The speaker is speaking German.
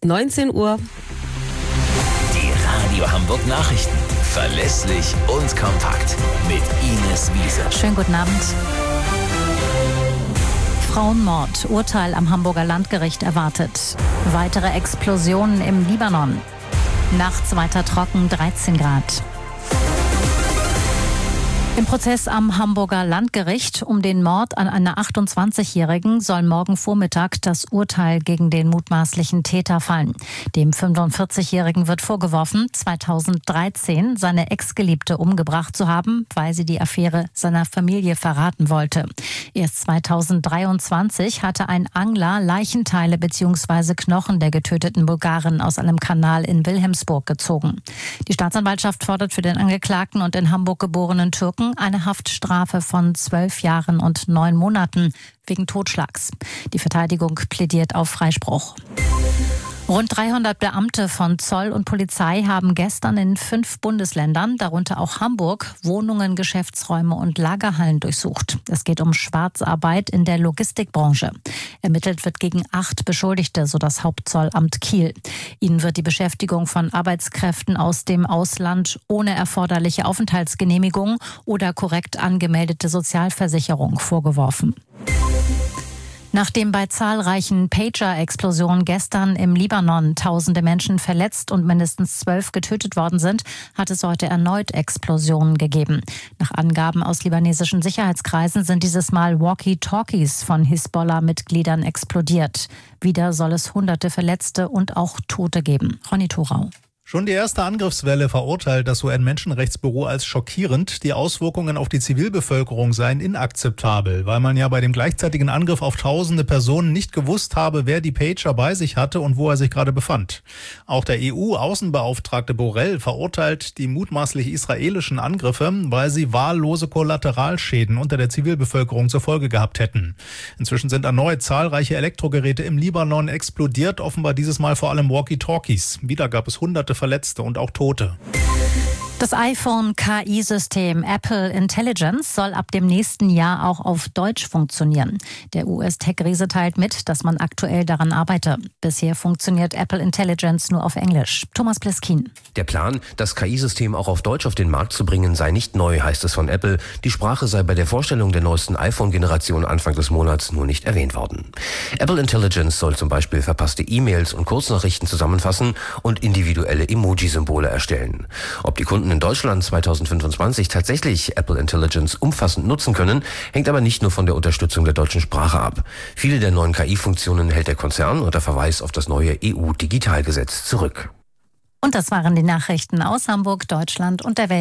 ist 19 Uhr. Die Radio Hamburg Nachrichten. Verlässlich und kompakt. Mit Ines Wiese. Schönen guten Abend. Frauenmord. Urteil am Hamburger Landgericht erwartet. Weitere Explosionen im Libanon. Nachts weiter trocken, 13 Grad. Im Prozess am Hamburger Landgericht um den Mord an einer 28-Jährigen soll morgen Vormittag das Urteil gegen den mutmaßlichen Täter fallen. Dem 45-Jährigen wird vorgeworfen, 2013 seine Ex-Geliebte umgebracht zu haben, weil sie die Affäre seiner Familie verraten wollte. Erst 2023 hatte ein Angler Leichenteile bzw. Knochen der getöteten Bulgarin aus einem Kanal in Wilhelmsburg gezogen. Die Staatsanwaltschaft fordert für den Angeklagten und in Hamburg geborenen Türken eine Haftstrafe von 12 Jahren und 9 Monaten wegen Totschlags. Die Verteidigung plädiert auf Freispruch. Rund 300 Beamte von Zoll und Polizei haben gestern in 5 Bundesländern, darunter auch Hamburg, Wohnungen, Geschäftsräume und Lagerhallen durchsucht. Es geht um Schwarzarbeit in der Logistikbranche. Ermittelt wird gegen 8 Beschuldigte, so das Hauptzollamt Kiel. Ihnen wird die Beschäftigung von Arbeitskräften aus dem Ausland ohne erforderliche Aufenthaltsgenehmigung oder korrekt angemeldete Sozialversicherung vorgeworfen. Nachdem bei zahlreichen Pager-Explosionen gestern im Libanon tausende Menschen verletzt und mindestens 12 getötet worden sind, hat es heute erneut Explosionen gegeben. Nach Angaben aus libanesischen Sicherheitskreisen sind dieses Mal Walkie-Talkies von Hisbollah-Mitgliedern explodiert. Wieder soll es hunderte Verletzte und auch Tote geben. Ronny Thorau. Schon die erste Angriffswelle verurteilt das UN-Menschenrechtsbüro als schockierend. Die Auswirkungen auf die Zivilbevölkerung seien inakzeptabel, weil man ja bei dem gleichzeitigen Angriff auf tausende Personen nicht gewusst habe, wer die Pager bei sich hatte und wo er sich gerade befand. Auch der EU-Außenbeauftragte Borrell verurteilt die mutmaßlich israelischen Angriffe, weil sie wahllose Kollateralschäden unter der Zivilbevölkerung zur Folge gehabt hätten. Inzwischen sind erneut zahlreiche Elektrogeräte im Libanon explodiert, offenbar dieses Mal vor allem Walkie-Talkies. Wieder gab es hunderte Verletzte und auch Tote. Das iPhone-KI-System Apple Intelligence soll ab dem nächsten Jahr auch auf Deutsch funktionieren. Der US-Tech-Riese teilt mit, dass man aktuell daran arbeite. Bisher funktioniert Apple Intelligence nur auf Englisch. Thomas Pleskin. Der Plan, das KI-System auch auf Deutsch auf den Markt zu bringen, sei nicht neu, heißt es von Apple. Die Sprache sei bei der Vorstellung der neuesten iPhone-Generation Anfang des Monats nur nicht erwähnt worden. Apple Intelligence soll zum Beispiel verpasste E-Mails und Kurznachrichten zusammenfassen und individuelle Emoji-Symbole erstellen. Ob die Kunden in Deutschland 2025 tatsächlich Apple Intelligence umfassend nutzen können, hängt aber nicht nur von der Unterstützung der deutschen Sprache ab. Viele der neuen KI-Funktionen hält der Konzern unter Verweis auf das neue EU-Digitalgesetz zurück. Und das waren die Nachrichten aus Hamburg, Deutschland und der Welt.